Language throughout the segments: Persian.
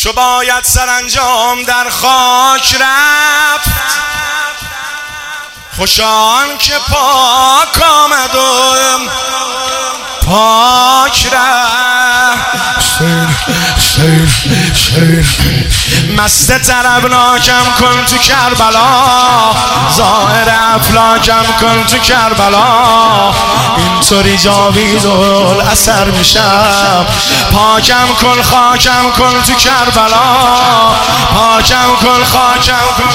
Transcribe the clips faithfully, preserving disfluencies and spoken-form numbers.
چو باید سرانجام در خاک رفت، خوشان که پاک آمد و پاک رفت. شیر شیر مست طربناکم کن تو کربلا، ظاهر افلاکم کن تو کربلا، اینطوری جاوید الاثر میشم. پاکم کن خاکم کن تو کربلا، پاکم کن خاکم کن.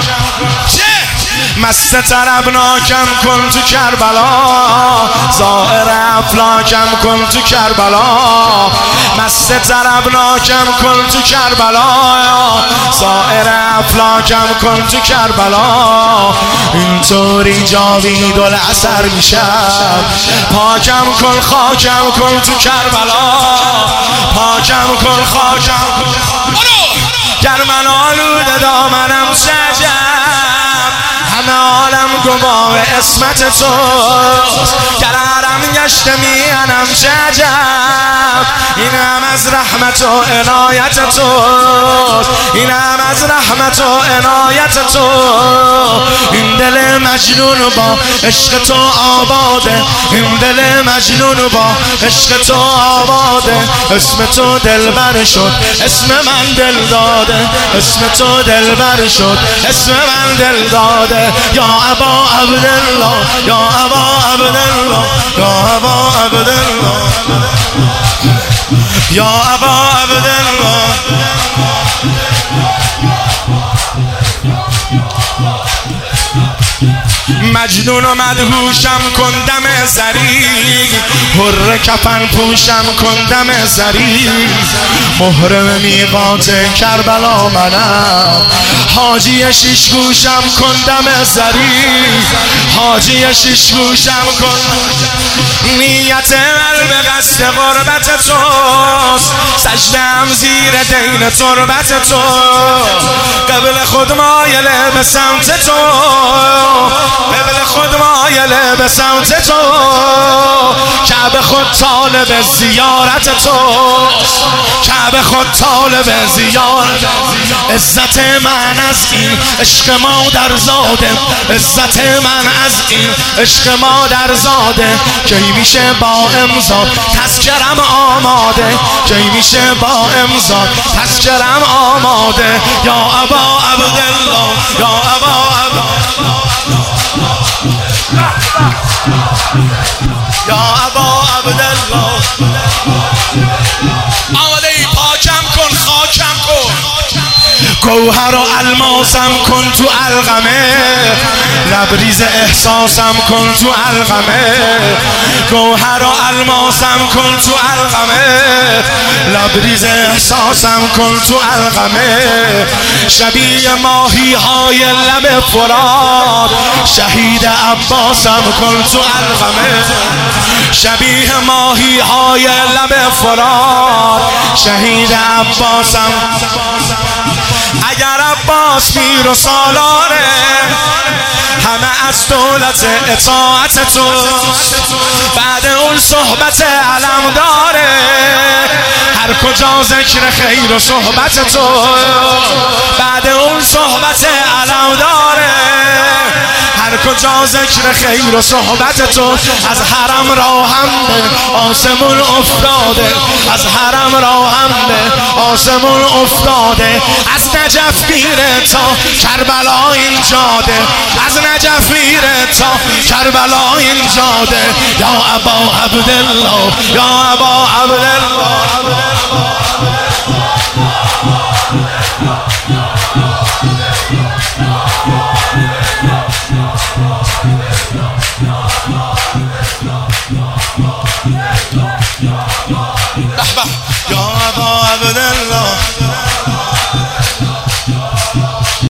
مست طربناکم کن تو کربلا، ظاهر افلاکم کن تو کربلا، مست طربناکم کن تو کربلا، ظاهر افلاکم کن تو کربلا، اینطوری جاوید الاثر میشم. پاکم کن خاکم کن تو کربلا، پاکم کن خاکم کن. گر من آلوده دامنم سجم، همه عالم گواه اسمت تو. گر حرم گشته میانم شجم، اینم از رحمت و عنایت تو، اینم از رحمت و عنایت تو. این دل مجنون با عشق تو آباده، این دل مجنون با عشق تو آباده. اسم تو دلبر شد اسم من دل داده، اسم تو دلبر شد اسم من دل داده. یا ابا عبدالله، یا ابا عبدالله، یا ابا عبدالله، یا ابا عبدالله. مجنون و مدهوشم کندم زری، حر کفن پوشم کندم زری. محرم میقات کربلا منم، حاجی شیش گوشم کندم زری، حاجی شیش گوشم کندم. نیت قلب قصد غربت توست، سجدم زیر دین تربت تو. قبل خود مایله به سمت تو، قبل خود مایله به سمت تو. کعبه خود طالب زیارت تو، کعبه خود طالب زیارت. عزت من از این عشق مادر زاده، عزت من از این عشق مادر زاده. کی میشه با امضا تذکرم آماده، کی میشه با امضا تذکرم آماده. یا ابا عبدالله، یا ابا عبدالله، یا ابا عبدالله. آماده ای پاکم کن خاکم کن، گوهر و الماسم کن تو القمه. لبریز احساسم کن تو القمه، گوهر و الماسم کن تو القمه. لبریز احساسم کن تو القمه. شبیه ماهی های لب فرات، شهید عباسم کن تو القمه. شبیه ماهی های لب فرات، شهید عباسم. اگر عباس میر و سالاره، همه از دولت اطاعت تو. بعد اون صحبت علم داره، هر کجا ذکر خیر و صحبت تو. بعد اون صحبت علم داره، هر کجا ذکر خیر و صحبت تو. از حرم راهم به آسمون افتاده، از حرم راهم به آسمون افتاده. از نجف میره تا کربلا این جاده، از نجف میره تا کربلا این جاده. یا ابا عبدالله، یا ابا عبدالله. یا ابا عبدالله.